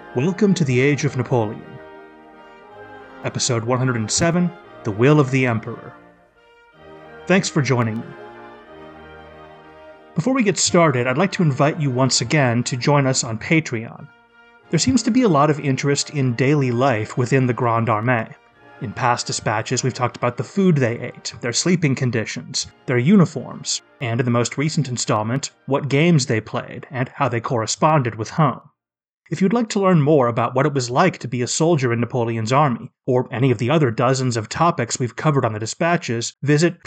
Welcome to the Age of Napoleon. Episode 107, The Will of the Emperor. Thanks for joining me. Before we get started, I'd like to invite you once again to join us on Patreon. There seems to be a lot of interest in daily life within the Grande Armée. In past dispatches, we've talked about the food they ate, their sleeping conditions, their uniforms, and in the most recent installment, what games they played and how they corresponded with home. If you'd like to learn more about what it was like to be a soldier in Napoleon's army, or any of the other dozens of topics we've covered on the dispatches, visit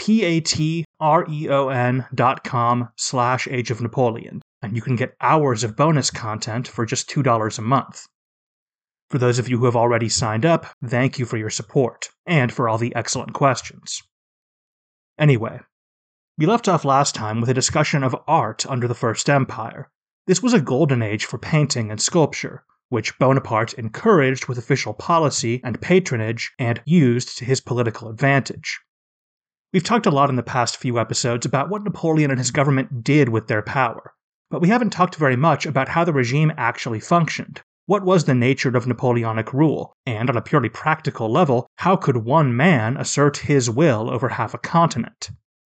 patreon.com/Age of Napoleon, and you can get hours of bonus content for just $2 a month. For those of you who have already signed up, thank you for your support, and for all the excellent questions. Anyway, we left off last time with a discussion of art under the First Empire. This was a golden age for painting and sculpture, which Bonaparte encouraged with official policy and patronage and used to his political advantage. We've talked a lot in the past few episodes about what Napoleon and his government did with their power, but we haven't talked very much about how the regime actually functioned. What was the nature of Napoleonic rule, and on a purely practical level, how could one man assert his will over half a continent?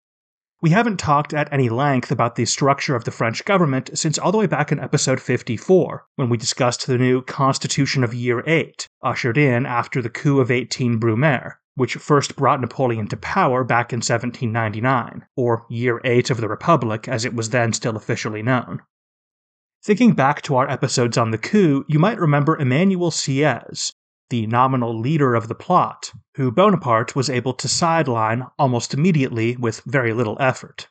We haven't talked at any length about the structure of the French government since all the way back in episode 54, when we discussed the new Constitution of Year 8, ushered in after the coup of 18 Brumaire, which first brought Napoleon to power back in 1799, or Year 8 of the Republic as it was then still officially known. Thinking back to our episodes on the coup, you might remember Emmanuel Sieyès, the nominal leader of the plot, who Bonaparte was able to sideline almost immediately with very little effort.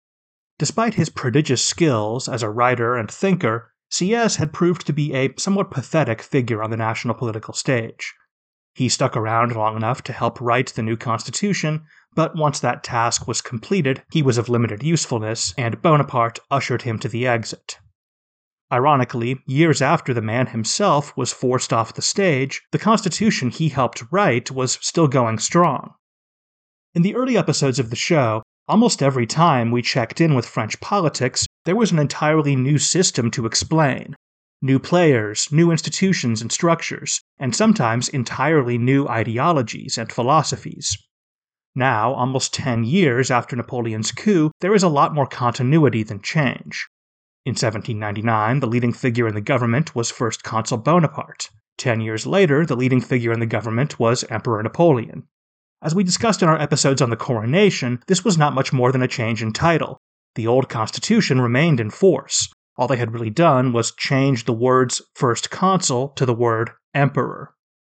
Despite his prodigious skills as a writer and thinker, Sieyès had proved to be a somewhat pathetic figure on the national political stage. He stuck around long enough to help write the new constitution, but once that task was completed, he was of limited usefulness, and Bonaparte ushered him to the exit. Ironically, years after the man himself was forced off the stage, the constitution he helped write was still going strong. In the early episodes of the show, almost every time we checked in with French politics, there was an entirely new system to explain. New players, new institutions and structures, and sometimes entirely new ideologies and philosophies. Now, almost 10 years after Napoleon's coup, there is a lot more continuity than change. In 1799, the leading figure in the government was First Consul Bonaparte. 10 years later, the leading figure in the government was Emperor Napoleon. As we discussed in our episodes on the coronation, this was not much more than a change in title. The old constitution remained in force. All they had really done was change the words First Consul to the word Emperor.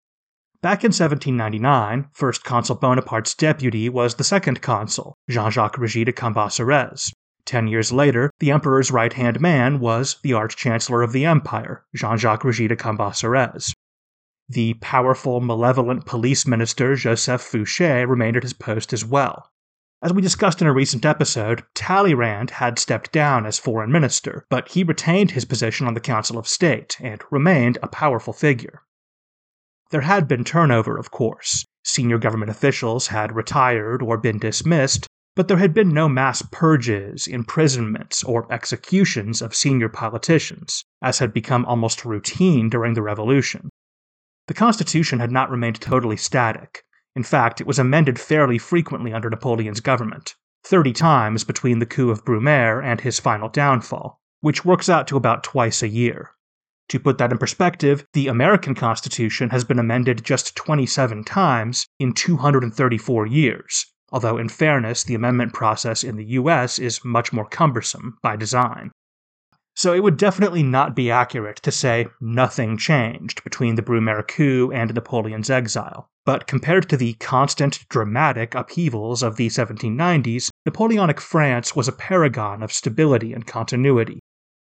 Back in 1799, First Consul Bonaparte's deputy was the second consul, Jean-Jacques Regis de Cambacérès. 10 years later, the emperor's right-hand man was the Arch-Chancellor of the Empire, Jean-Jacques Regis de Cambacérès. The powerful, malevolent police minister Joseph Fouché remained at his post as well. As we discussed in a recent episode, Talleyrand had stepped down as foreign minister, but he retained his position on the Council of State and remained a powerful figure. There had been turnover, of course. Senior government officials had retired or been dismissed, but there had been no mass purges, imprisonments, or executions of senior politicians, as had become almost routine during the Revolution. The Constitution had not remained totally static. In fact, it was amended fairly frequently under Napoleon's government, 30 times between the coup of Brumaire and his final downfall, which works out to about twice a year. To put that in perspective, the American Constitution has been amended just 27 times in 234 years. Although in fairness, the amendment process in the US is much more cumbersome by design. So it would definitely not be accurate to say nothing changed between the Brumaire coup and Napoleon's exile. But compared to the constant, dramatic upheavals of the 1790s, Napoleonic France was a paragon of stability and continuity.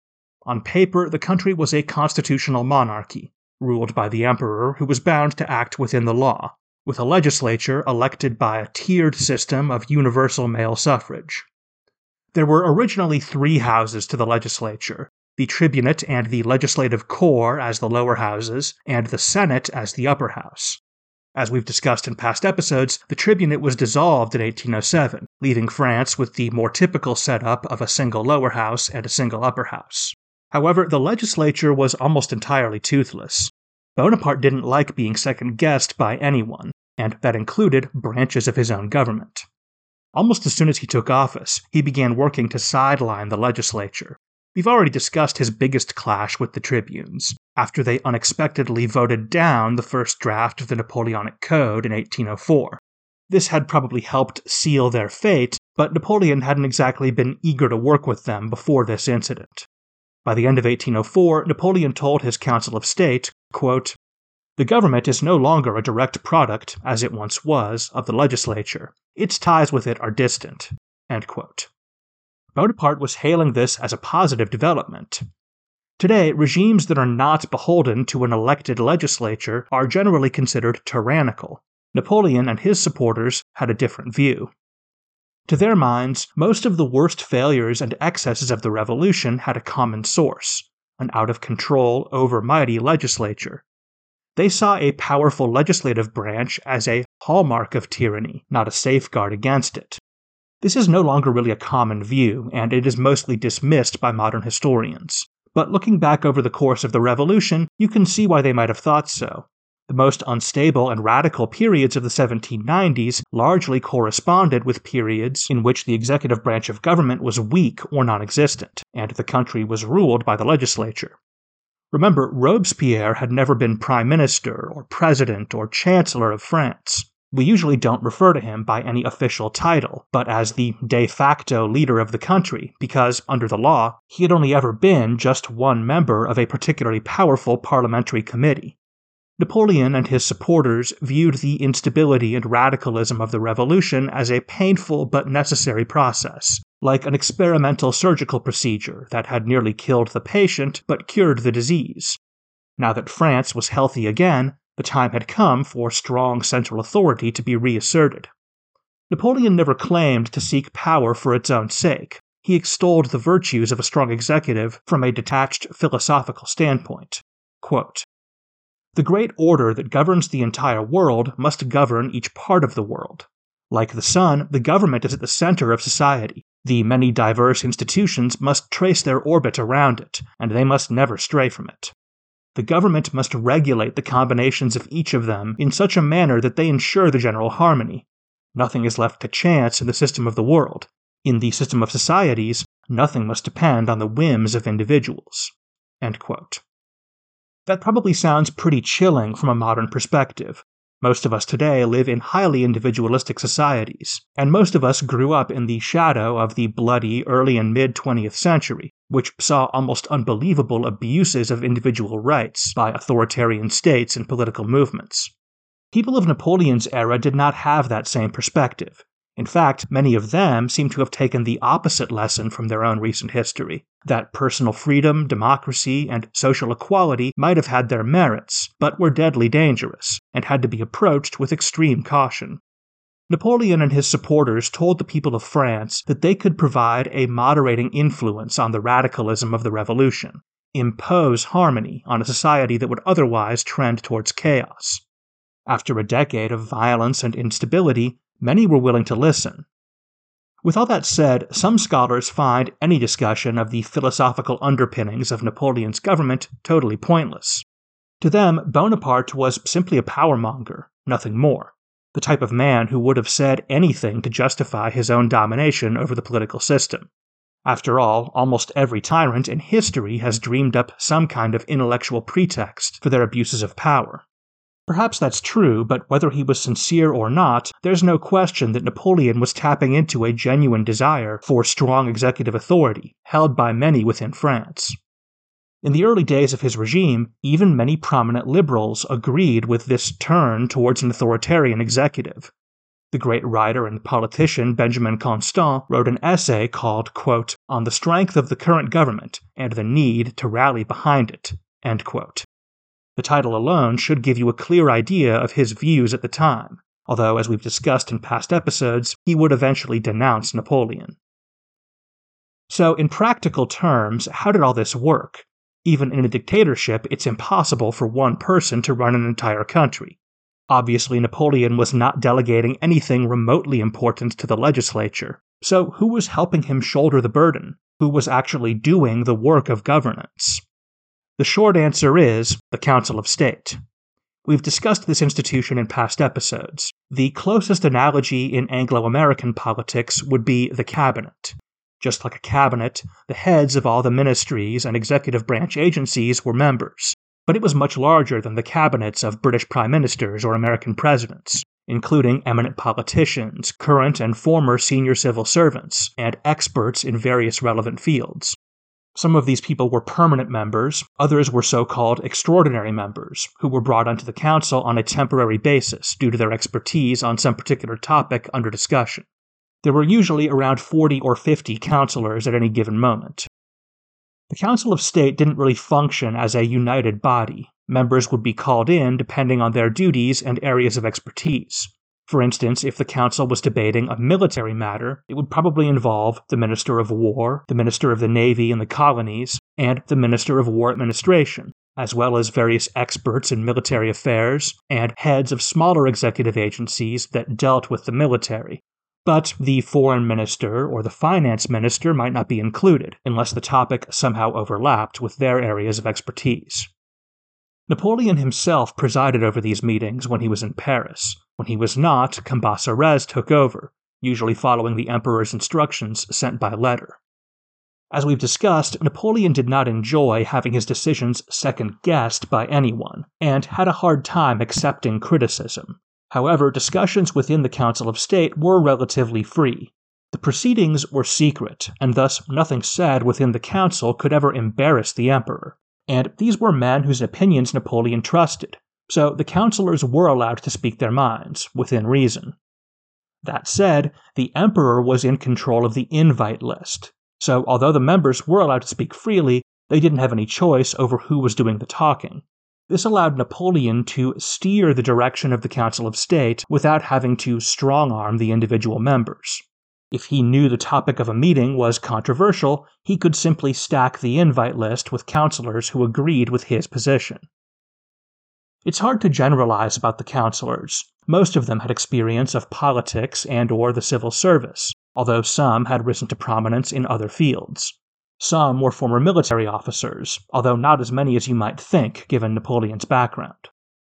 On paper, the country was a constitutional monarchy, ruled by the emperor who was bound to act within the law, with a legislature elected by a tiered system of universal male suffrage. There were originally 3 houses to the legislature, the tribunate and the legislative corps as the lower houses, and the Senate as the upper house. As we've discussed in past episodes, the tribunate was dissolved in 1807, leaving France with the more typical setup of a single lower house and a single upper house. However, the legislature was almost entirely toothless. Bonaparte didn't like being second-guessed by anyone, and that included branches of his own government. Almost as soon as he took office, he began working to sideline the legislature. We've already discussed his biggest clash with the tribunes, after they unexpectedly voted down the first draft of the Napoleonic Code in 1804. This had probably helped seal their fate, but Napoleon hadn't exactly been eager to work with them before this incident. By the end of 1804, Napoleon told his Council of State, quote, "The government is no longer a direct product, as it once was, of the legislature. Its ties with it are distant." End quote. Bonaparte was hailing this as a positive development. Today, regimes that are not beholden to an elected legislature are generally considered tyrannical. Napoleon and his supporters had a different view. To their minds, most of the worst failures and excesses of the revolution had a common source: an out-of-control, overmighty legislature. They saw a powerful legislative branch as a hallmark of tyranny, not a safeguard against it. This is no longer really a common view, and it is mostly dismissed by modern historians. But looking back over the course of the revolution, you can see why they might have thought so. The most unstable and radical periods of the 1790s largely corresponded with periods in which the executive branch of government was weak or non-existent, and the country was ruled by the legislature. Remember, Robespierre had never been prime minister or president or chancellor of France. We usually don't refer to him by any official title, but as the de facto leader of the country, because, under the law, he had only ever been just one member of a particularly powerful parliamentary committee. Napoleon and his supporters viewed the instability and radicalism of the revolution as a painful but necessary process, like an experimental surgical procedure that had nearly killed the patient but cured the disease. Now that France was healthy again, the time had come for strong central authority to be reasserted. Napoleon never claimed to seek power for its own sake. He extolled the virtues of a strong executive from a detached philosophical standpoint. Quote, "The great order that governs the entire world must govern each part of the world. Like the sun, the government is at the center of society. The many diverse institutions must trace their orbit around it, and they must never stray from it. The government must regulate the combinations of each of them in such a manner that they ensure the general harmony. Nothing is left to chance in the system of the world. In the system of societies, nothing must depend on the whims of individuals." End quote. That probably sounds pretty chilling from a modern perspective. Most of us today live in highly individualistic societies, and most of us grew up in the shadow of the bloody early and mid-20th century, which saw almost unbelievable abuses of individual rights by authoritarian states and political movements. People of Napoleon's era did not have that same perspective. In fact, many of them seem to have taken the opposite lesson from their own recent history, that personal freedom, democracy, and social equality might have had their merits, but were deadly dangerous, and had to be approached with extreme caution. Napoleon and his supporters told the people of France that they could provide a moderating influence on the radicalism of the revolution, impose harmony on a society that would otherwise trend towards chaos. After a decade of violence and instability, many were willing to listen. With all that said, some scholars find any discussion of the philosophical underpinnings of Napoleon's government totally pointless. To them, Bonaparte was simply a powermonger, nothing more, the type of man who would have said anything to justify his own domination over the political system. After all, almost every tyrant in history has dreamed up some kind of intellectual pretext for their abuses of power. Perhaps that's true, but whether he was sincere or not, there's no question that Napoleon was tapping into a genuine desire for strong executive authority, held by many within France. In the early days of his regime, even many prominent liberals agreed with this turn towards an authoritarian executive. The great writer and politician Benjamin Constant wrote an essay called, quote, "On the Strength of the Current Government and the Need to Rally Behind It," end quote. The title alone should give you a clear idea of his views at the time, although, as we've discussed in past episodes, he would eventually denounce Napoleon. So, in practical terms, how did all this work? Even in a dictatorship, it's impossible for one person to run an entire country. Obviously, Napoleon was not delegating anything remotely important to the legislature, so who was helping him shoulder the burden? who was actually doing the work of governance? The short answer is the Council of State. We've discussed this institution in past episodes. The closest analogy in Anglo-American politics would be the cabinet. Just like a cabinet, the heads of all the ministries and executive branch agencies were members, but it was much larger than the cabinets of British prime ministers or American presidents, including eminent politicians, current and former senior civil servants, and experts in various relevant fields. Some of these people were permanent members, others were so-called extraordinary members, who were brought onto the council on a temporary basis due to their expertise on some particular topic under discussion. There were usually around 40 or 50 councillors at any given moment. The Council of State didn't really function as a united body. Members would be called in depending on their duties and areas of expertise. For instance, if the council was debating a military matter, it would probably involve the Minister of War, the Minister of the Navy and the Colonies, and the Minister of War Administration, as well as various experts in military affairs and heads of smaller executive agencies that dealt with the military. But the Foreign Minister or the Finance Minister might not be included, unless the topic somehow overlapped with their areas of expertise. Napoleon himself presided over these meetings when he was in Paris. When he was not, Cambacérès took over, usually following the emperor's instructions sent by letter. As we've discussed, Napoleon did not enjoy having his decisions second-guessed by anyone, and had a hard time accepting criticism. However, discussions within the Council of State were relatively free. The proceedings were secret, and thus nothing said within the council could ever embarrass the emperor. And these were men whose opinions Napoleon trusted, so the councillors were allowed to speak their minds, within reason. That said, the emperor was in control of the invite list, so although the members were allowed to speak freely, they didn't have any choice over who was doing the talking. This allowed Napoleon to steer the direction of the Council of State without having to strong-arm the individual members. If he knew the topic of a meeting was controversial, he could simply stack the invite list with councillors who agreed with his position. It's hard to generalize about the councillors. Most of them had experience of politics and/or the civil service, although some had risen to prominence in other fields. Some were former military officers, although not as many as you might think given Napoleon's background.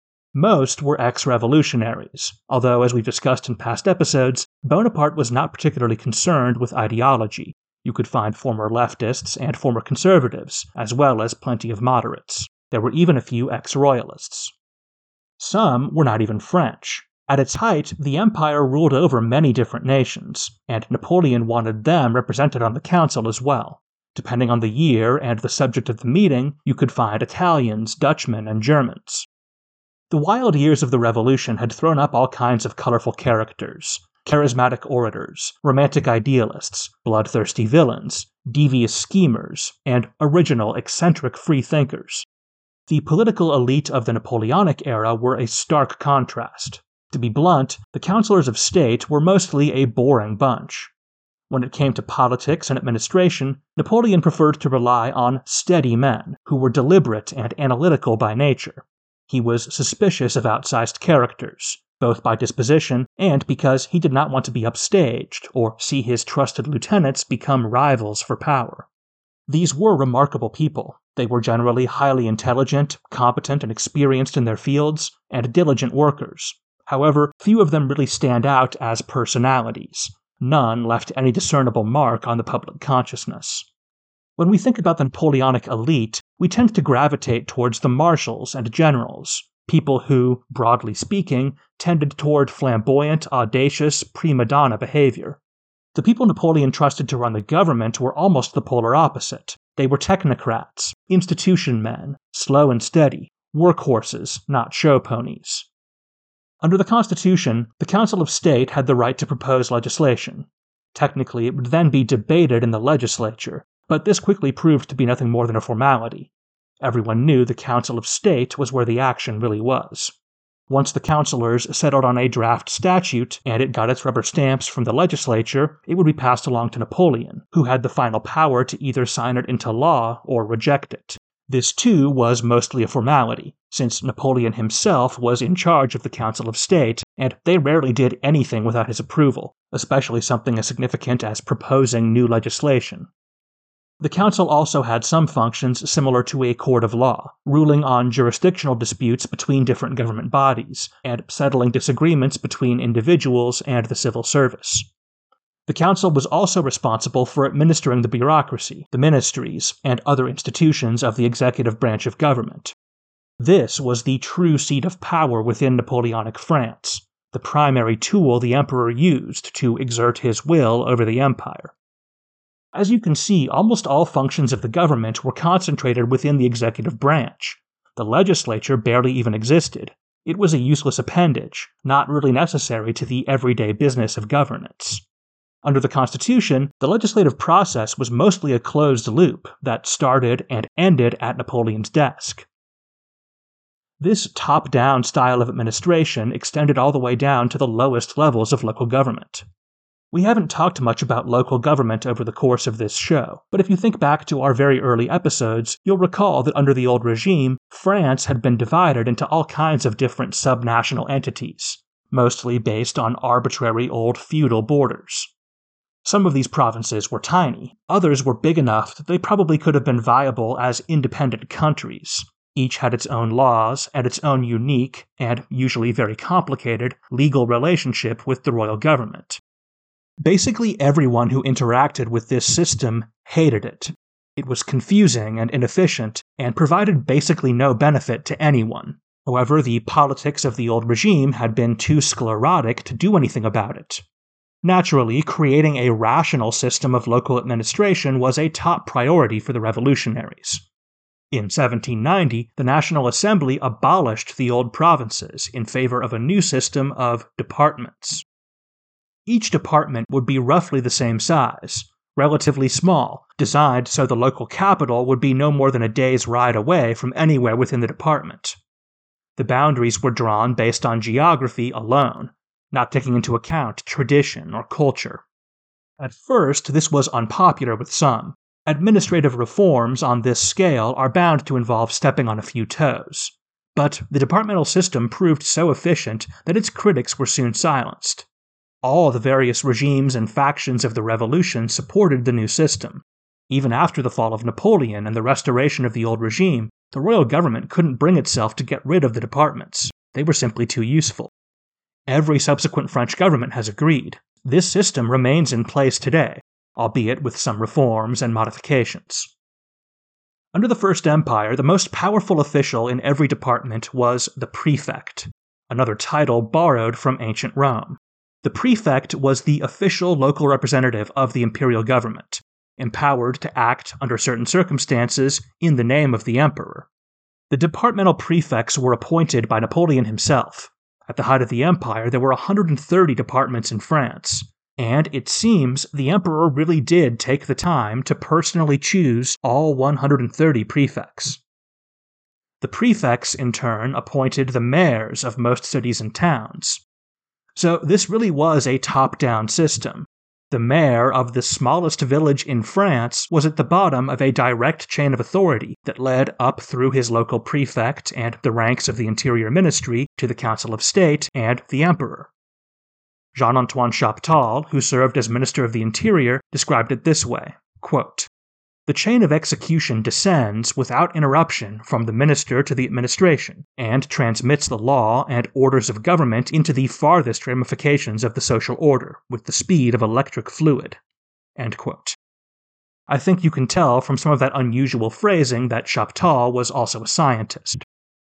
Most were ex-revolutionaries, although, as we've discussed in past episodes, Bonaparte was not particularly concerned with ideology. You could find former leftists and former conservatives, as well as plenty of moderates. There were even a few ex-royalists. Some were not even French. At its height, the empire ruled over many different nations, and Napoleon wanted them represented on the council as well. Depending on the year and the subject of the meeting, you could find Italians, Dutchmen, and Germans. The wild years of the Revolution had thrown up all kinds of colorful characters, charismatic orators, romantic idealists, bloodthirsty villains, devious schemers, and original, eccentric freethinkers. The political elite of the Napoleonic era were a stark contrast. To be blunt, the councillors of state were mostly a boring bunch. When it came to politics and administration, Napoleon preferred to rely on steady men who were deliberate and analytical by nature. He was suspicious of outsized characters, both by disposition and because he did not want to be upstaged or see his trusted lieutenants become rivals for power. These were remarkable people. They were generally highly intelligent, competent, and experienced in their fields, and diligent workers. However, few of them really stand out as personalities. None left any discernible mark on the public consciousness. When we think about the Napoleonic elite, we tend to gravitate towards the marshals and generals, people who, broadly speaking, tended toward flamboyant, audacious, prima donna behavior. The people Napoleon trusted to run the government were almost the polar opposite. They were technocrats, institution men, slow and steady, workhorses, not show ponies. Under the Constitution, the Council of State had the right to propose legislation. Technically, it would then be debated in the legislature, but this quickly proved to be nothing more than a formality. Everyone knew the Council of State was where the action really was. Once the councillors settled on a draft statute and it got its rubber stamps from the legislature, it would be passed along to Napoleon, who had the final power to either sign it into law or reject it. This, too, was mostly a formality, since Napoleon himself was in charge of the Council of State, and they rarely did anything without his approval, especially something as significant as proposing new legislation. The council also had some functions similar to a court of law, ruling on jurisdictional disputes between different government bodies, and settling disagreements between individuals and the civil service. The council was also responsible for administering the bureaucracy, the ministries, and other institutions of the executive branch of government. This was the true seat of power within Napoleonic France, the primary tool the emperor used to exert his will over the empire. As you can see, almost all functions of the government were concentrated within the executive branch. The legislature barely even existed. It was a useless appendage, not really necessary to the everyday business of governance. Under the Constitution, the legislative process was mostly a closed loop that started and ended at Napoleon's desk. This top-down style of administration extended all the way down to the lowest levels of local government. We haven't talked much about local government over the course of this show, but if you think back to our very early episodes, you'll recall that under the old regime, France had been divided into all kinds of different subnational entities, mostly based on arbitrary old feudal borders. Some of these provinces were tiny, others were big enough that they probably could have been viable as independent countries. Each had its own laws and its own unique, and usually very complicated, legal relationship with the royal government. Basically everyone who interacted with this system hated it. It was confusing and inefficient, and provided basically no benefit to anyone. However, the politics of the old regime had been too sclerotic to do anything about it. Naturally, creating a rational system of local administration was a top priority for the revolutionaries. In 1790, the National Assembly abolished the old provinces in favor of a new system of departments. Each department would be roughly the same size, relatively small, designed so the local capital would be no more than a day's ride away from anywhere within the department. The boundaries were drawn based on geography alone, not taking into account tradition or culture. At first, this was unpopular with some. Administrative reforms on this scale are bound to involve stepping on a few toes. But the departmental system proved so efficient that its critics were soon silenced. All the various regimes and factions of the revolution supported the new system. Even after the fall of Napoleon and the restoration of the old regime, the royal government couldn't bring itself to get rid of the departments. They were simply too useful. Every subsequent French government has agreed. This system remains in place today, albeit with some reforms and modifications. Under the First Empire, the most powerful official in every department was the prefect, another title borrowed from ancient Rome. The prefect was the official local representative of the imperial government, empowered to act under certain circumstances in the name of the emperor. The departmental prefects were appointed by Napoleon himself. At the height of the empire, there were 130 departments in France, and it seems the emperor really did take the time to personally choose all 130 prefects. The prefects, in turn, appointed the mayors of most cities and towns. So this really was a top-down system. The mayor of the smallest village in France was at the bottom of a direct chain of authority that led up through his local prefect and the ranks of the Interior Ministry to the Council of State and the Emperor. Jean-Antoine Chaptal, who served as Minister of the Interior, described it this way, quote, "The chain of execution descends without interruption from the minister to the administration, and transmits the law and orders of government into the farthest ramifications of the social order, with the speed of electric fluid." End quote. I think you can tell from some of that unusual phrasing that Chaptal was also a scientist.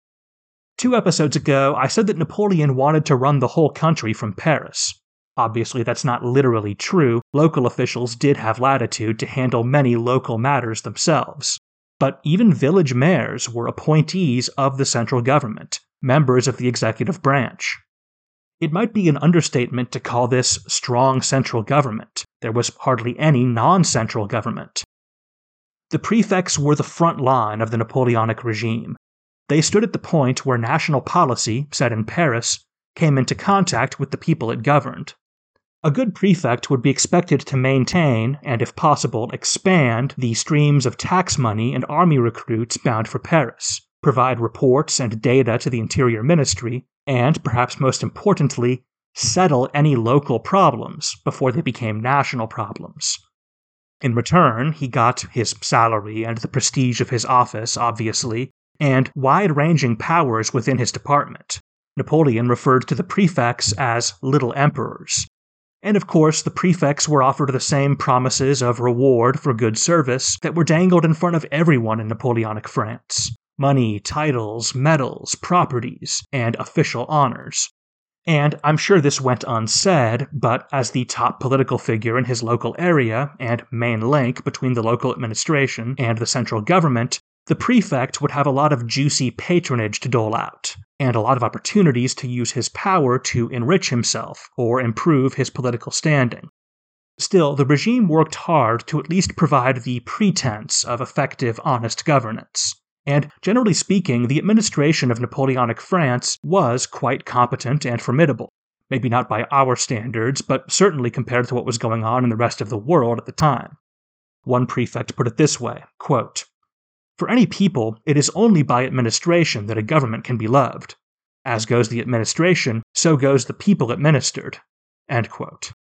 2 episodes ago, I said that Napoleon wanted to run the whole country from Paris. Obviously, that's not literally true. Local officials did have latitude to handle many local matters themselves. But even village mayors were appointees of the central government, members of the executive branch. It might be an understatement to call this strong central government. There was hardly any non-central government. The prefects were the front line of the Napoleonic regime. They stood at the point where national policy, set in Paris, came into contact with the people it governed. A good prefect would be expected to maintain, and if possible expand, the streams of tax money and army recruits bound for Paris, provide reports and data to the Interior Ministry, and, perhaps most importantly, settle any local problems before they became national problems. In return, he got his salary and the prestige of his office, obviously, and wide-ranging powers within his department. Napoleon referred to the prefects as little emperors. And of course, the prefects were offered the same promises of reward for good service that were dangled in front of everyone in Napoleonic France: money, titles, medals, properties, and official honors. And I'm sure this went unsaid, but as the top political figure in his local area and main link between the local administration and the central government, the prefect would have a lot of juicy patronage to dole out, and a lot of opportunities to use his power to enrich himself or improve his political standing. Still, the regime worked hard to at least provide the pretense of effective, honest governance. And generally speaking, the administration of Napoleonic France was quite competent and formidable. Maybe not by our standards, but certainly compared to what was going on in the rest of the world at the time. One prefect put it this way, quote, "For any people, it is only by administration that a government can be loved. As goes the administration, so goes the people administered." End quote.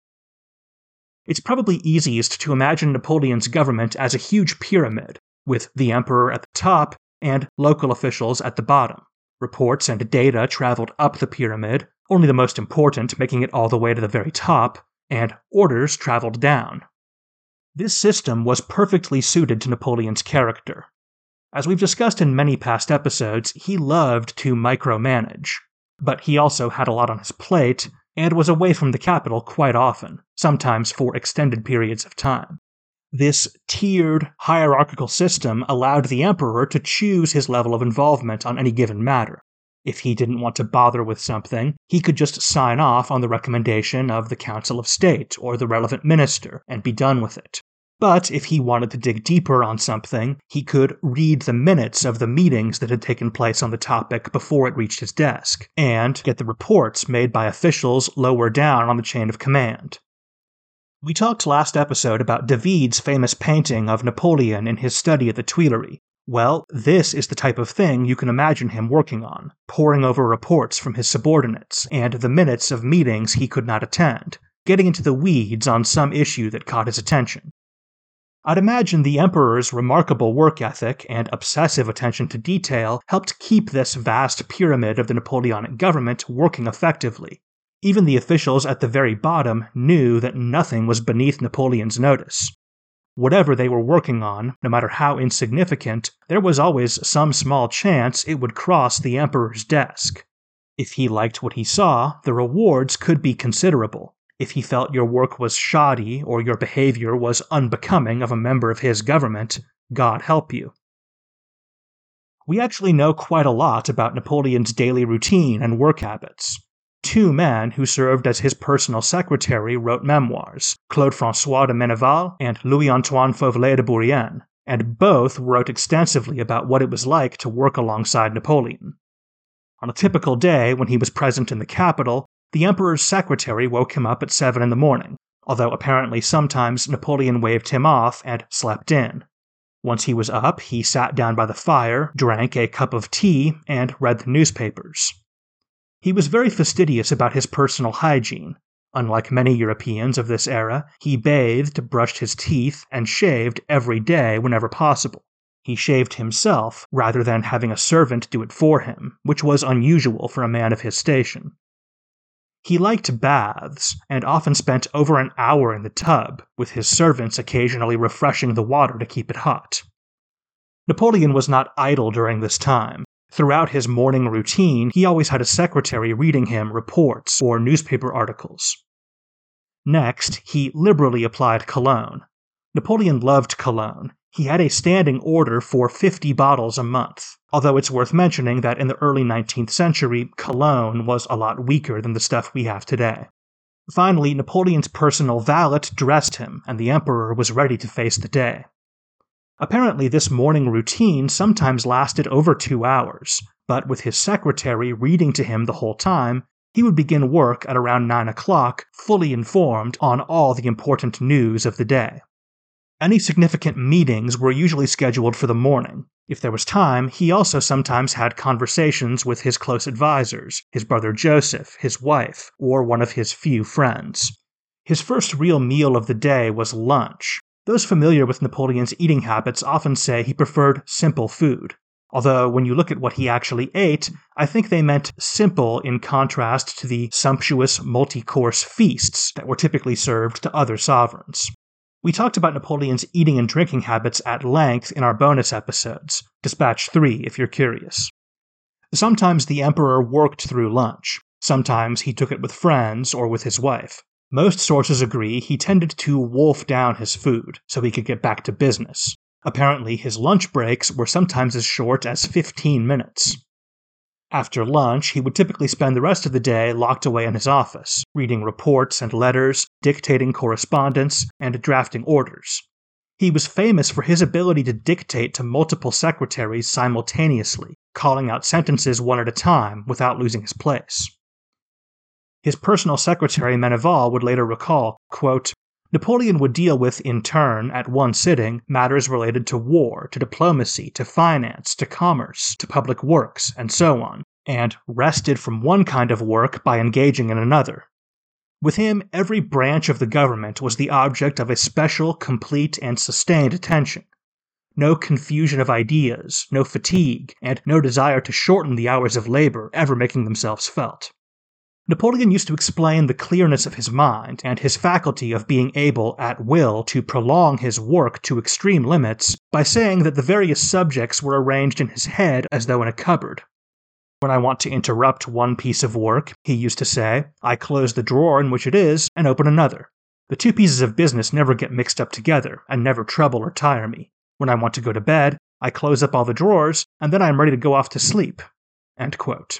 It's probably easiest to imagine Napoleon's government as a huge pyramid, with the emperor at the top and local officials at the bottom. Reports and data traveled up the pyramid, only the most important making it all the way to the very top, and orders traveled down. This system was perfectly suited to Napoleon's character. As we've discussed in many past episodes, he loved to micromanage, but he also had a lot on his plate and was away from the capital quite often, sometimes for extended periods of time. This tiered, hierarchical system allowed the emperor to choose his level of involvement on any given matter. If he didn't want to bother with something, he could just sign off on the recommendation of the Council of State or the relevant minister and be done with it. But if he wanted to dig deeper on something, he could read the minutes of the meetings that had taken place on the topic before it reached his desk, and get the reports made by officials lower down on the chain of command. We talked last episode about David's famous painting of Napoleon in his study at the Tuileries. Well, this is the type of thing you can imagine him working on, poring over reports from his subordinates and the minutes of meetings he could not attend, getting into the weeds on some issue that caught his attention. I'd imagine the emperor's remarkable work ethic and obsessive attention to detail helped keep this vast pyramid of the Napoleonic government working effectively. Even the officials at the very bottom knew that nothing was beneath Napoleon's notice. Whatever they were working on, no matter how insignificant, there was always some small chance it would cross the emperor's desk. If he liked what he saw, the rewards could be considerable. If he felt your work was shoddy or your behavior was unbecoming of a member of his government, God help you. We actually know quite a lot about Napoleon's daily routine and work habits. Two men who served as his personal secretary wrote memoirs, Claude François de Meneval and Louis-Antoine Fauvelet de Bourrienne, and both wrote extensively about what it was like to work alongside Napoleon. On a typical day when he was present in the capital, the emperor's secretary woke him up at 7 in the morning, although apparently sometimes Napoleon waved him off and slept in. Once he was up, he sat down by the fire, drank a cup of tea, and read the newspapers. He was very fastidious about his personal hygiene. Unlike many Europeans of this era, he bathed, brushed his teeth, and shaved every day whenever possible. He shaved himself rather than having a servant do it for him, which was unusual for a man of his station. He liked baths, and often spent over an hour in the tub, with his servants occasionally refreshing the water to keep it hot. Napoleon was not idle during this time. Throughout his morning routine, he always had a secretary reading him reports or newspaper articles. Next, he liberally applied cologne. Napoleon loved cologne. He had a standing order for 50 bottles a month, although it's worth mentioning that in the early 19th century, cologne was a lot weaker than the stuff we have today. Finally, Napoleon's personal valet dressed him, and the emperor was ready to face the day. Apparently, this morning routine sometimes lasted over 2 hours, but with his secretary reading to him the whole time, he would begin work at around 9 o'clock, fully informed on all the important news of the day. Any significant meetings were usually scheduled for the morning. If there was time, he also sometimes had conversations with his close advisors, his brother Joseph, his wife, or one of his few friends. His first real meal of the day was lunch. Those familiar with Napoleon's eating habits often say he preferred simple food. Although, when you look at what he actually ate, I think they meant simple in contrast to the sumptuous multi-course feasts that were typically served to other sovereigns. We talked about Napoleon's eating and drinking habits at length in our bonus episodes, Dispatch 3 if you're curious. Sometimes the emperor worked through lunch. Sometimes he took it with friends or with his wife. Most sources agree he tended to wolf down his food so he could get back to business. Apparently, his lunch breaks were sometimes as short as 15 minutes. After lunch, he would typically spend the rest of the day locked away in his office, reading reports and letters, dictating correspondence, and drafting orders. He was famous for his ability to dictate to multiple secretaries simultaneously, calling out sentences one at a time without losing his place. His personal secretary Meneval would later recall, quote, Napoleon would deal with, in turn, at one sitting, matters related to war, to diplomacy, to finance, to commerce, to public works, and so on, and rested from one kind of work by engaging in another. With him, every branch of the government was the object of a special, complete, and sustained attention. No confusion of ideas, no fatigue, and no desire to shorten the hours of labor ever making themselves felt. Napoleon used to explain the clearness of his mind and his faculty of being able at will to prolong his work to extreme limits by saying that the various subjects were arranged in his head as though in a cupboard. When I want to interrupt one piece of work, he used to say, I close the drawer in which it is and open another. The two pieces of business never get mixed up together and never trouble or tire me. When I want to go to bed, I close up all the drawers and then I am ready to go off to sleep. End quote.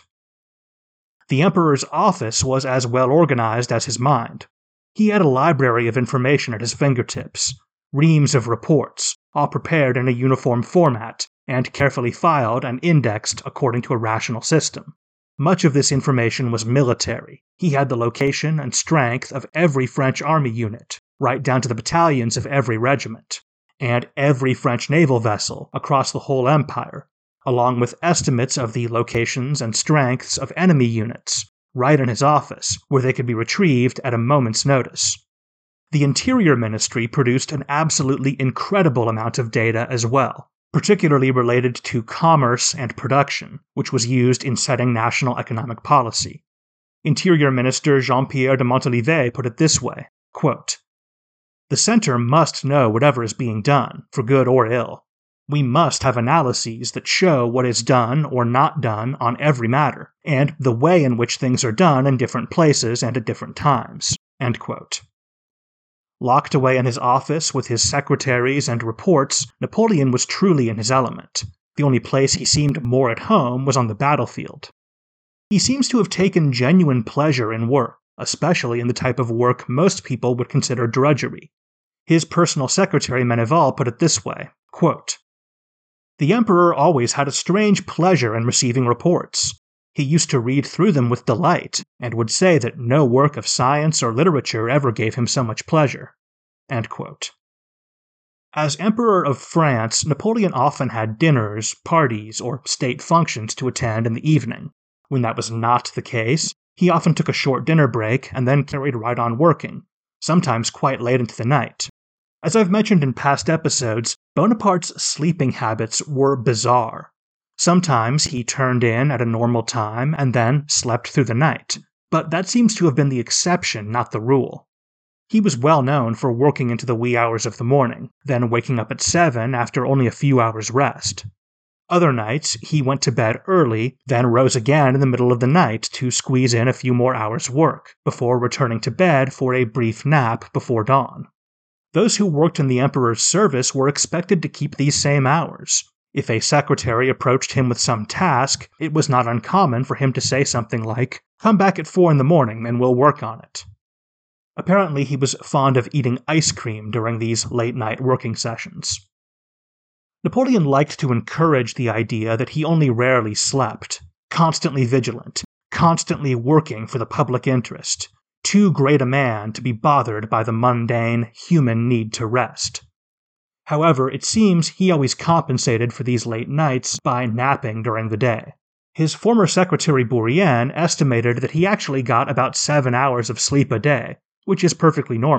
The emperor's office was as well organized as his mind. He had a library of information at his fingertips, reams of reports, all prepared in a uniform format, and carefully filed and indexed according to a rational system. Much of this information was military. He had the location and strength of every French army unit, right down to the battalions of every regiment, and every French naval vessel across the whole empire, along with estimates of the locations and strengths of enemy units, right in his office, where they could be retrieved at a moment's notice. The Interior Ministry produced an absolutely incredible amount of data as well, particularly related to commerce and production, which was used in setting national economic policy. Interior Minister Jean-Pierre de Montalivet put it this way, quote, The center must know whatever is being done, for good or ill. We must have analyses that show what is done or not done on every matter, and the way in which things are done in different places and at different times. End quote. Locked away in his office with his secretaries and reports, Napoleon was truly in his element. The only place he seemed more at home was on the battlefield. He seems to have taken genuine pleasure in work, especially in the type of work most people would consider drudgery. His personal secretary Meneval put it this way, quote, The emperor always had a strange pleasure in receiving reports. He used to read through them with delight, and would say that no work of science or literature ever gave him so much pleasure. End quote. As Emperor of France, Napoleon often had dinners, parties, or state functions to attend in the evening. When that was not the case, he often took a short dinner break and then carried right on working, sometimes quite late into the night. As I've mentioned in past episodes, Bonaparte's sleeping habits were bizarre. Sometimes he turned in at a normal time and then slept through the night, but that seems to have been the exception, not the rule. He was well known for working into the wee hours of the morning, then waking up at 7 after only a few hours rest. Other nights, he went to bed early, then rose again in the middle of the night to squeeze in a few more hours' work, before returning to bed for a brief nap before dawn. Those who worked in the emperor's service were expected to keep these same hours. If a secretary approached him with some task, it was not uncommon for him to say something like, "Come back at 4 in the morning and we'll work on it." Apparently, he was fond of eating ice cream during these late-night working sessions. Napoleon liked to encourage the idea that he only rarely slept, constantly vigilant, constantly working for the public interest, too great a man to be bothered by the mundane, human need to rest. However, it seems he always compensated for these late nights by napping during the day. His former secretary Bourrienne estimated that he actually got about 7 hours of sleep a day, which is perfectly normal.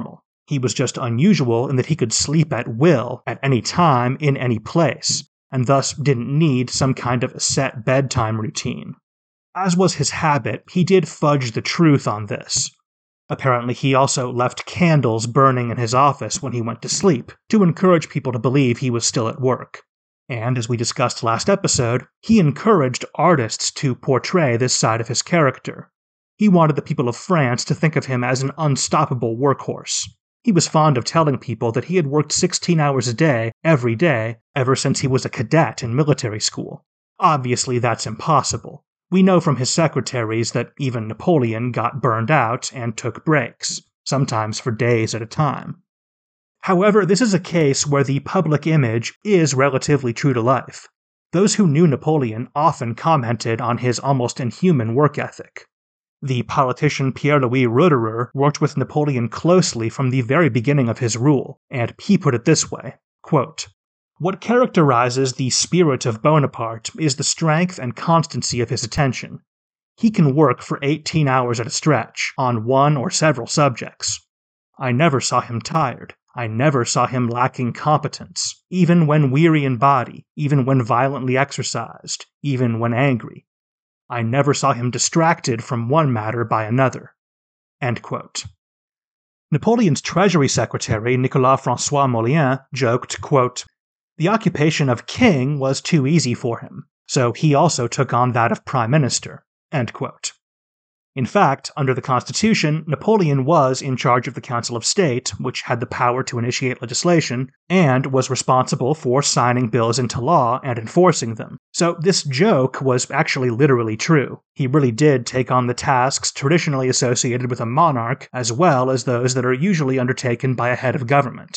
He was just unusual in that he could sleep at will, at any time, in any place, and thus didn't need some kind of set bedtime routine. As was his habit, he did fudge the truth on this. Apparently, he also left candles burning in his office when he went to sleep, to encourage people to believe he was still at work. And, as we discussed last episode, he encouraged artists to portray this side of his character. He wanted the people of France to think of him as an unstoppable workhorse. He was fond of telling people that he had worked 16 hours a day, every day, ever since he was a cadet in military school. Obviously, that's impossible. We know from his secretaries that even Napoleon got burned out and took breaks, sometimes for days at a time. However, this is a case where the public image is relatively true to life. Those who knew Napoleon often commented on his almost inhuman work ethic. The politician Pierre-Louis Roederer worked with Napoleon closely from the very beginning of his rule, and he put it this way, quote, "What characterizes the spirit of Bonaparte is the strength and constancy of his attention. He can work for 18 hours at a stretch, on one or several subjects. I never saw him tired. I never saw him lacking competence, even when weary in body, even when violently exercised, even when angry. I never saw him distracted from one matter by another." End quote. Napoleon's Treasury Secretary, Nicolas François Mollien, joked, quote, "The occupation of king was too easy for him, so he also took on that of prime minister." End quote. In fact, under the Constitution, Napoleon was in charge of the Council of State, which had the power to initiate legislation, and was responsible for signing bills into law and enforcing them. So this joke was actually literally true. He really did take on the tasks traditionally associated with a monarch, as well as those that are usually undertaken by a head of government.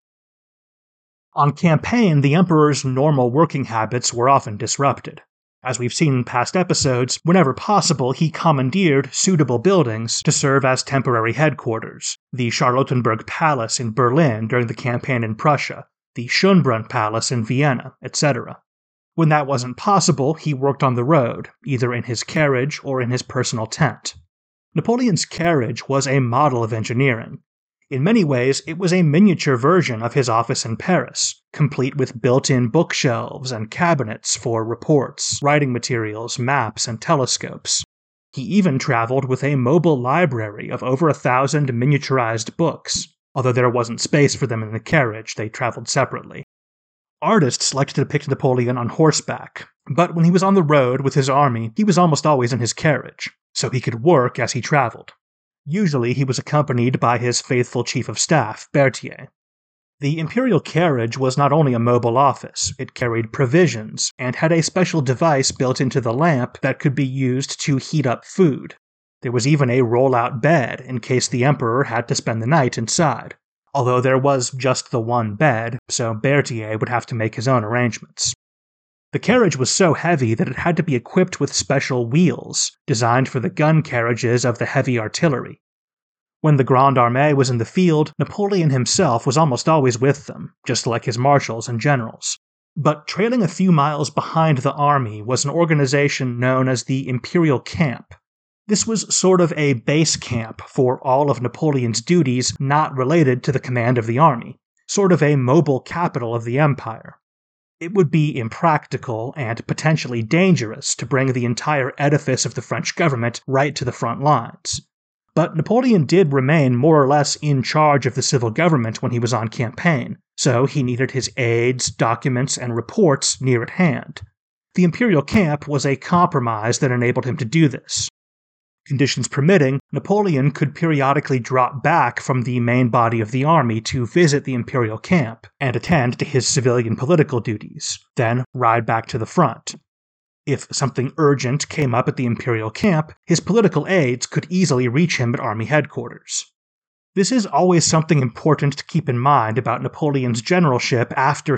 On campaign, the emperor's normal working habits were often disrupted. As we've seen in past episodes, whenever possible, he commandeered suitable buildings to serve as temporary headquarters. The Charlottenburg Palace in Berlin during the campaign in Prussia, the Schönbrunn Palace in Vienna, etc. When that wasn't possible, he worked on the road, either in his carriage or in his personal tent. Napoleon's carriage was a model of engineering. In many ways, it was a miniature version of his office in Paris, complete with built-in bookshelves and cabinets for reports, writing materials, maps, and telescopes. He even traveled with a mobile library of over 1,000 miniaturized books. Although there wasn't space for them in the carriage, they traveled separately. Artists liked to depict Napoleon on horseback, but when he was on the road with his army, he was almost always in his carriage, so he could work as he traveled. Usually he was accompanied by his faithful chief of staff, Berthier. The imperial carriage was not only a mobile office, it carried provisions, and had a special device built into the lamp that could be used to heat up food. There was even a roll-out bed in case the emperor had to spend the night inside, although there was just the one bed, so Berthier would have to make his own arrangements. The carriage was so heavy that it had to be equipped with special wheels, designed for the gun carriages of the heavy artillery. When the Grande Armée was in the field, Napoleon himself was almost always with them, just like his marshals and generals. But trailing a few miles behind the army was an organization known as the Imperial Camp. This was sort of a base camp for all of Napoleon's duties not related to the command of the army, sort of a mobile capital of the empire. It would be impractical and potentially dangerous to bring the entire edifice of the French government right to the front lines. But Napoleon did remain more or less in charge of the civil government when he was on campaign, so he needed his aides, documents, and reports near at hand. The imperial camp was a compromise that enabled him to do this. Conditions permitting, Napoleon could periodically drop back from the main body of the army to visit the imperial camp and attend to his civilian political duties, then ride back to the front. If something urgent came up at the imperial camp, his political aides could easily reach him at army headquarters. This is always something important to keep in mind about Napoleon's generalship after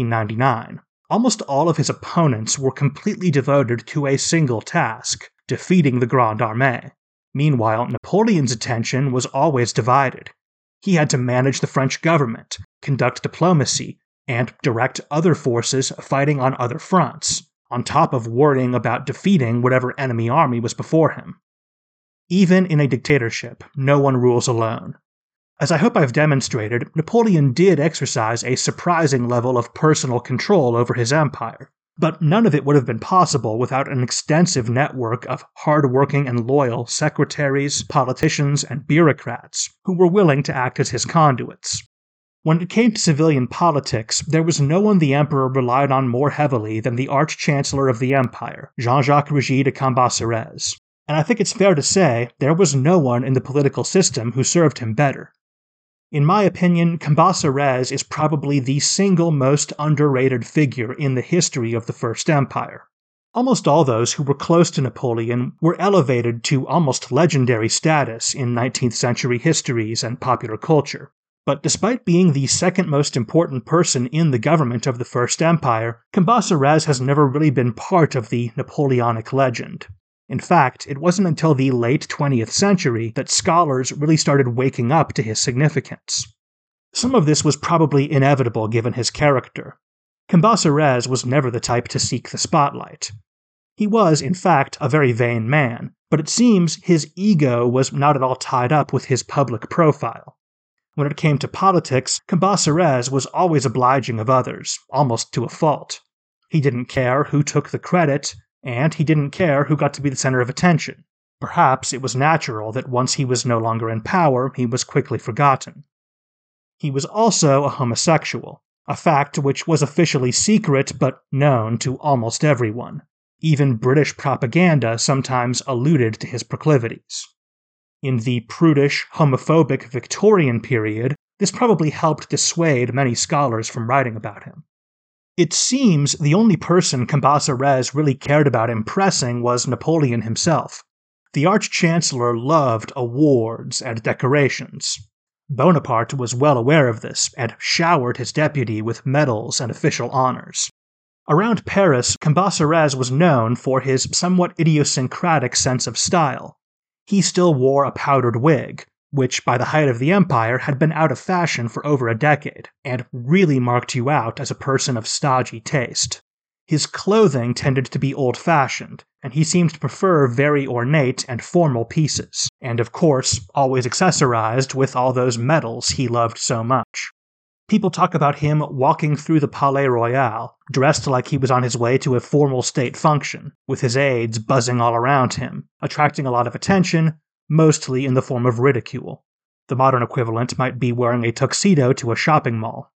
1799. Almost all of his opponents were completely devoted to a single task: defeating the Grande Armée. Meanwhile, Napoleon's attention was always divided. He had to manage the French government, conduct diplomacy, and direct other forces fighting on other fronts, on top of worrying about defeating whatever enemy army was before him. Even in a dictatorship, no one rules alone. As I hope I've demonstrated, Napoleon did exercise a surprising level of personal control over his empire, but none of it would have been possible without an extensive network of hard-working and loyal secretaries, politicians, and bureaucrats who were willing to act as his conduits. When it came to civilian politics, there was no one the emperor relied on more heavily than the Arch-Chancellor of the Empire, Jean-Jacques Roger de Cambacérès. And I think it's fair to say there was no one in the political system who served him better. In my opinion, Cambacérès is probably the single most underrated figure in the history of the First Empire. Almost all those who were close to Napoleon were elevated to almost legendary status in 19th century histories and popular culture. But despite being the second most important person in the government of the First Empire, Cambacérès has never really been part of the Napoleonic legend. In fact, it wasn't until the late 20th century that scholars really started waking up to his significance. Some of this was probably inevitable given his character. Cambacérès was never the type to seek the spotlight. He was, in fact, a very vain man, but it seems his ego was not at all tied up with his public profile. When it came to politics, Cambacérès was always obliging of others, almost to a fault. He didn't care who took the credit, and he didn't care who got to be the center of attention. Perhaps it was natural that once he was no longer in power, he was quickly forgotten. He was also a homosexual, a fact which was officially secret but known to almost everyone. Even British propaganda sometimes alluded to his proclivities. In the prudish, homophobic Victorian period, this probably helped dissuade many scholars from writing about him. It seems the only person Cambacérès really cared about impressing was Napoleon himself. The Arch-Chancellor loved awards and decorations. Bonaparte was well aware of this and showered his deputy with medals and official honors. Around Paris, Cambacérès was known for his somewhat idiosyncratic sense of style. He still wore a powdered wig, which by the height of the empire had been out of fashion for over a decade, and really marked you out as a person of stodgy taste. His clothing tended to be old-fashioned, and he seemed to prefer very ornate and formal pieces, and of course, always accessorized with all those medals he loved so much. People talk about him walking through the Palais Royal, dressed like he was on his way to a formal state function, with his aides buzzing all around him, attracting a lot of attention, mostly in the form of ridicule. The modern equivalent might be wearing a tuxedo to a shopping mall.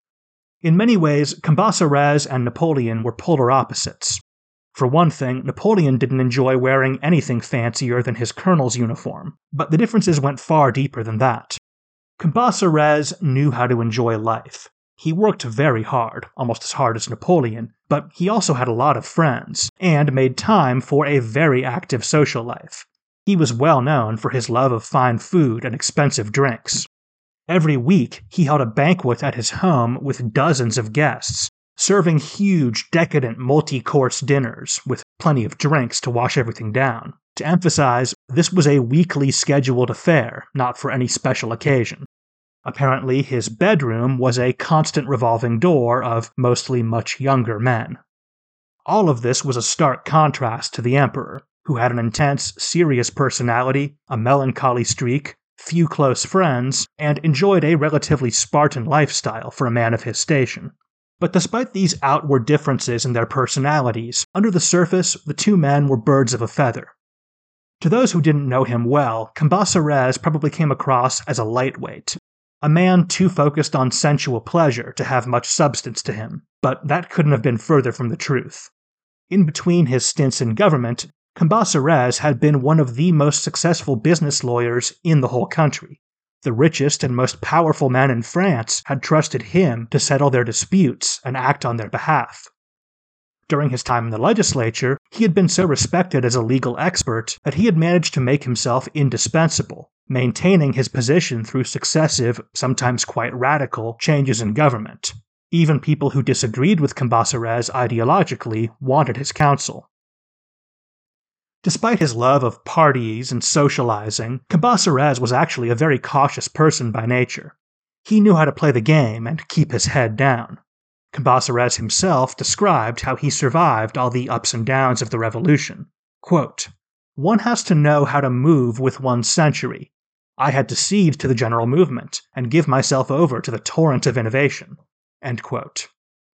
In many ways, Cambacérès and Napoleon were polar opposites. For one thing, Napoleon didn't enjoy wearing anything fancier than his colonel's uniform, but the differences went far deeper than that. Cambacérès knew how to enjoy life. He worked very hard, almost as hard as Napoleon, but he also had a lot of friends, and made time for a very active social life. He was well known for his love of fine food and expensive drinks. Every week, he held a banquet at his home with dozens of guests, serving huge, decadent multi-course dinners with plenty of drinks to wash everything down. To emphasize, this was a weekly scheduled affair, not for any special occasion. Apparently, his bedroom was a constant revolving door of mostly much younger men. All of this was a stark contrast to the emperor, who had an intense, serious personality, a melancholy streak, few close friends, and enjoyed a relatively Spartan lifestyle for a man of his station. But despite these outward differences in their personalities, under the surface, the two men were birds of a feather. To those who didn't know him well, Cambacérès probably came across as a lightweight, a man too focused on sensual pleasure to have much substance to him, but that couldn't have been further from the truth. In between his stints in government, Cambacérès had been one of the most successful business lawyers in the whole country. The richest and most powerful men in France had trusted him to settle their disputes and act on their behalf. During his time in the legislature, he had been so respected as a legal expert that he had managed to make himself indispensable, maintaining his position through successive, sometimes quite radical, changes in government. Even people who disagreed with Cambacérès ideologically wanted his counsel. Despite his love of parties and socializing, Cambacérès was actually a very cautious person by nature. He knew how to play the game and keep his head down. Cambacérès himself described how he survived all the ups and downs of the revolution. Quote, "One has to know how to move with one's century. I had to cede to the general movement and give myself over to the torrent of innovation." End quote.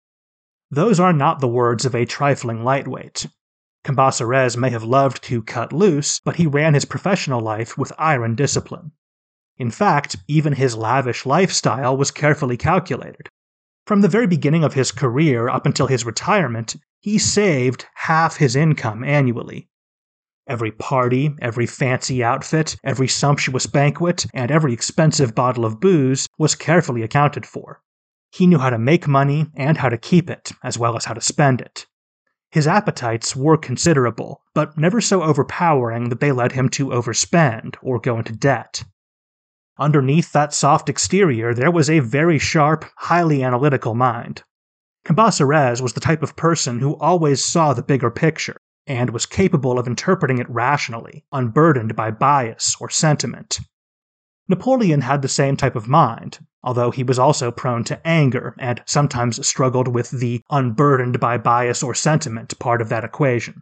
Those are not the words of a trifling lightweight. Cambaceres may have loved to cut loose, but he ran his professional life with iron discipline. In fact, even his lavish lifestyle was carefully calculated. From the very beginning of his career up until his retirement, he saved half his income annually. Every party, every fancy outfit, every sumptuous banquet, and every expensive bottle of booze was carefully accounted for. He knew how to make money and how to keep it, as well as how to spend it. His appetites were considerable, but never so overpowering that they led him to overspend or go into debt. Underneath that soft exterior, there was a very sharp, highly analytical mind. Cambaceres was the type of person who always saw the bigger picture, and was capable of interpreting it rationally, unburdened by bias or sentiment. Napoleon had the same type of mind, although he was also prone to anger and sometimes struggled with the unburdened by bias or sentiment part of that equation.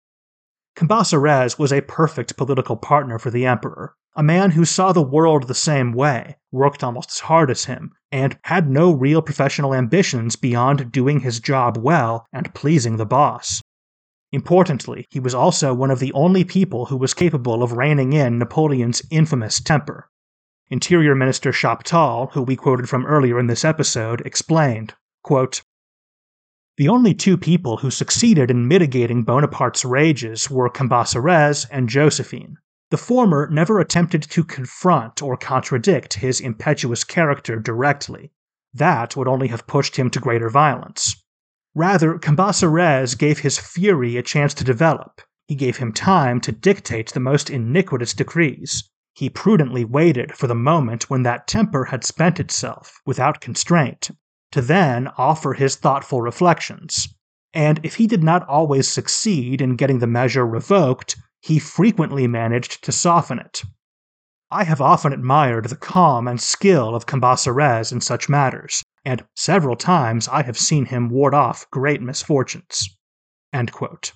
Cambaceres was a perfect political partner for the emperor, a man who saw the world the same way, worked almost as hard as him, and had no real professional ambitions beyond doing his job well and pleasing the boss. Importantly, he was also one of the only people who was capable of reining in Napoleon's infamous temper. Interior Minister Chaptal, who we quoted from earlier in this episode, explained, quote, "The only two people who succeeded in mitigating Bonaparte's rages were Cambaceres and Josephine. The former never attempted to confront or contradict his impetuous character directly. That would only have pushed him to greater violence. Rather, Cambaceres gave his fury a chance to develop. He gave him time to dictate the most iniquitous decrees. He prudently waited for the moment when that temper had spent itself, without constraint, to then offer his thoughtful reflections. And if he did not always succeed in getting the measure revoked, he frequently managed to soften it. I have often admired the calm and skill of Cambaceres in such matters, and several times I have seen him ward off great misfortunes." End quote.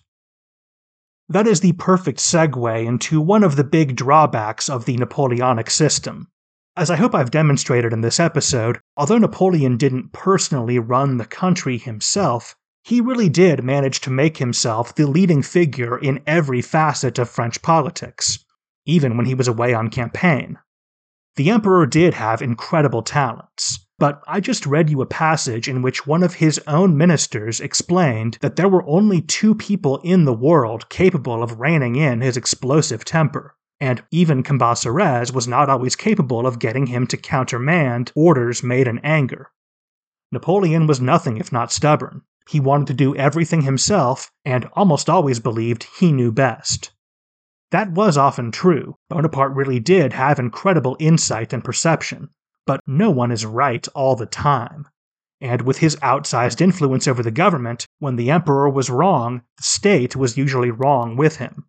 That is the perfect segue into one of the big drawbacks of the Napoleonic system. As I hope I've demonstrated in this episode, although Napoleon didn't personally run the country himself, he really did manage to make himself the leading figure in every facet of French politics, even when he was away on campaign. The emperor did have incredible talents, but I just read you a passage in which one of his own ministers explained that there were only two people in the world capable of reining in his explosive temper, and even Cambaceres was not always capable of getting him to countermand orders made in anger. Napoleon was nothing if not stubborn. He wanted to do everything himself, and almost always believed he knew best. That was often true. Bonaparte really did have incredible insight and perception, but no one is right all the time. And with his outsized influence over the government, when the emperor was wrong, the state was usually wrong with him.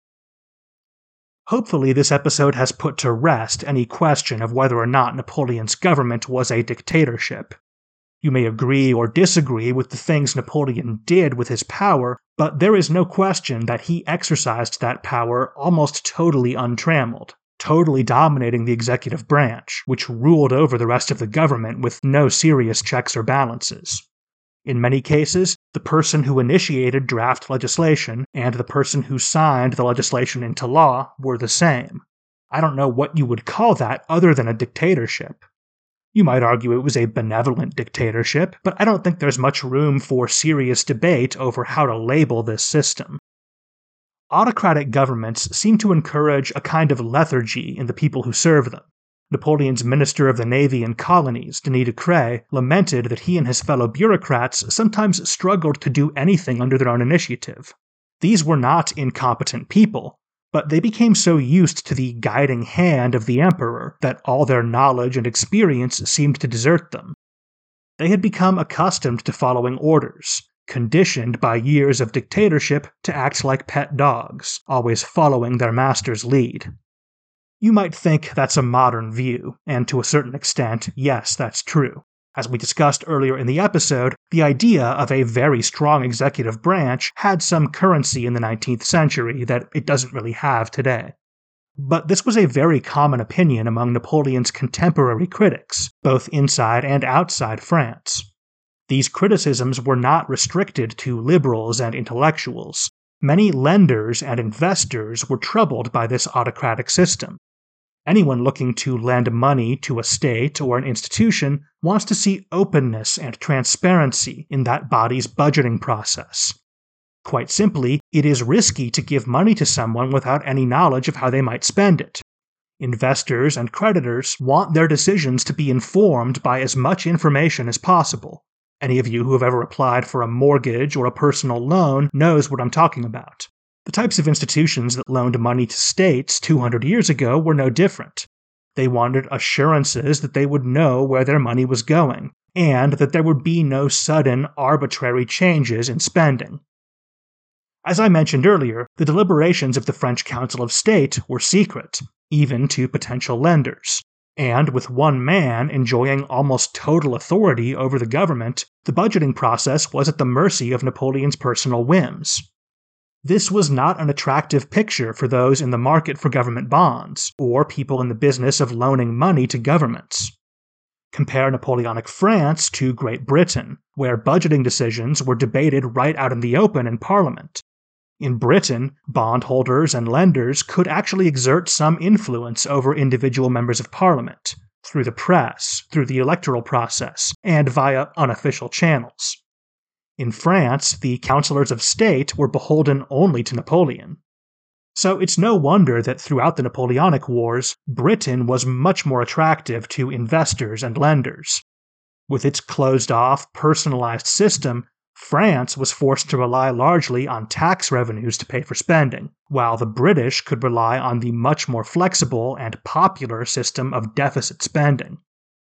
Hopefully this episode has put to rest any question of whether or not Napoleon's government was a dictatorship. You may agree or disagree with the things Napoleon did with his power, but there is no question that he exercised that power almost totally untrammeled, totally dominating the executive branch, which ruled over the rest of the government with no serious checks or balances. In many cases, the person who initiated draft legislation and the person who signed the legislation into law were the same. I don't know what you would call that other than a dictatorship. You might argue it was a benevolent dictatorship, but I don't think there's much room for serious debate over how to label this system. Autocratic governments seem to encourage a kind of lethargy in the people who serve them. Napoleon's Minister of the Navy and Colonies, Denis de Creye, lamented that he and his fellow bureaucrats sometimes struggled to do anything under their own initiative. These were not incompetent people, but they became so used to the guiding hand of the emperor that all their knowledge and experience seemed to desert them. They had become accustomed to following orders, conditioned by years of dictatorship to act like pet dogs, always following their master's lead. You might think that's a modern view, and to a certain extent, yes, that's true. As we discussed earlier in the episode, the idea of a very strong executive branch had some currency in the 19th century that it doesn't really have today. But this was a very common opinion among Napoleon's contemporary critics, both inside and outside France. These criticisms were not restricted to liberals and intellectuals. Many lenders and investors were troubled by this autocratic system. Anyone looking to lend money to a state or an institution wants to see openness and transparency in that body's budgeting process. Quite simply, it is risky to give money to someone without any knowledge of how they might spend it. Investors and creditors want their decisions to be informed by as much information as possible. Any of you who have ever applied for a mortgage or a personal loan knows what I'm talking about. The types of institutions that loaned money to states 200 years ago were no different. They wanted assurances that they would know where their money was going, and that there would be no sudden, arbitrary changes in spending. As I mentioned earlier, the deliberations of the French Council of State were secret, even to potential lenders. And with one man enjoying almost total authority over the government, the budgeting process was at the mercy of Napoleon's personal whims. This was not an attractive picture for those in the market for government bonds, or people in the business of loaning money to governments. Compare Napoleonic France to Great Britain, where budgeting decisions were debated right out in the open in Parliament. In Britain, bondholders and lenders could actually exert some influence over individual members of Parliament, through the press, through the electoral process, and via unofficial channels. In France, the councillors of state were beholden only to Napoleon. So it's no wonder that throughout the Napoleonic Wars, Britain was much more attractive to investors and lenders. With its closed-off, personalized system, France was forced to rely largely on tax revenues to pay for spending, while the British could rely on the much more flexible and popular system of deficit spending.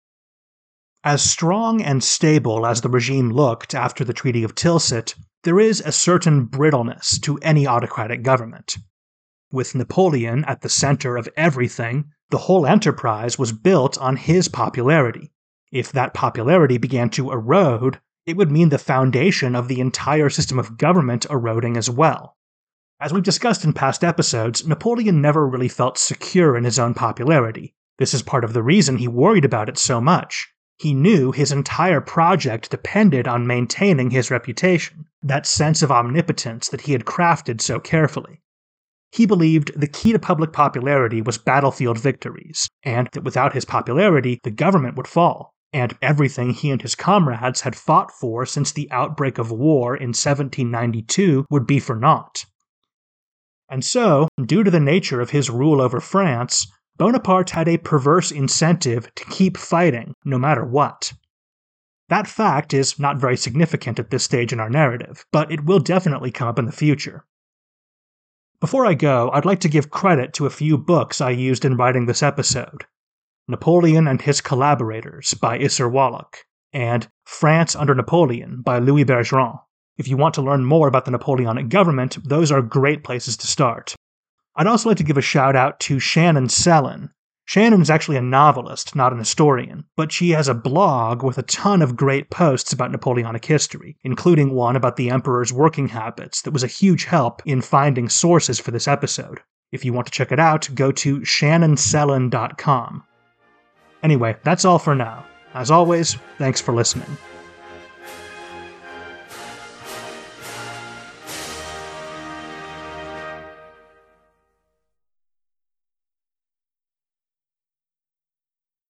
As strong and stable as the regime looked after the Treaty of Tilsit, there is a certain brittleness to any autocratic government. With Napoleon at the center of everything, the whole enterprise was built on his popularity. If that popularity began to erode, it would mean the foundation of the entire system of government eroding as well. As we've discussed in past episodes, Napoleon never really felt secure in his own popularity. This is part of the reason he worried about it so much. He knew his entire project depended on maintaining his reputation, that sense of omnipotence that he had crafted so carefully. He believed the key to public popularity was battlefield victories, and that without his popularity, the government would fall, and everything he and his comrades had fought for since the outbreak of war in 1792 would be for naught. And so, due to the nature of his rule over France, Bonaparte had a perverse incentive to keep fighting, no matter what. That fact is not very significant at this stage in our narrative, but it will definitely come up in the future. Before I go, I'd like to give credit to a few books I used in writing this episode. Napoleon and His Collaborators by Isser Wallach, and France Under Napoleon by Louis Bergeron. If you want to learn more about the Napoleonic government, those are great places to start. I'd also like to give a shout out to Shannon Sellen. Shannon is actually a novelist, not an historian, but she has a blog with a ton of great posts about Napoleonic history, including one about the emperor's working habits that was a huge help in finding sources for this episode. If you want to check it out, go to shannonsellen.com. Anyway, that's all for now. As always, thanks for listening.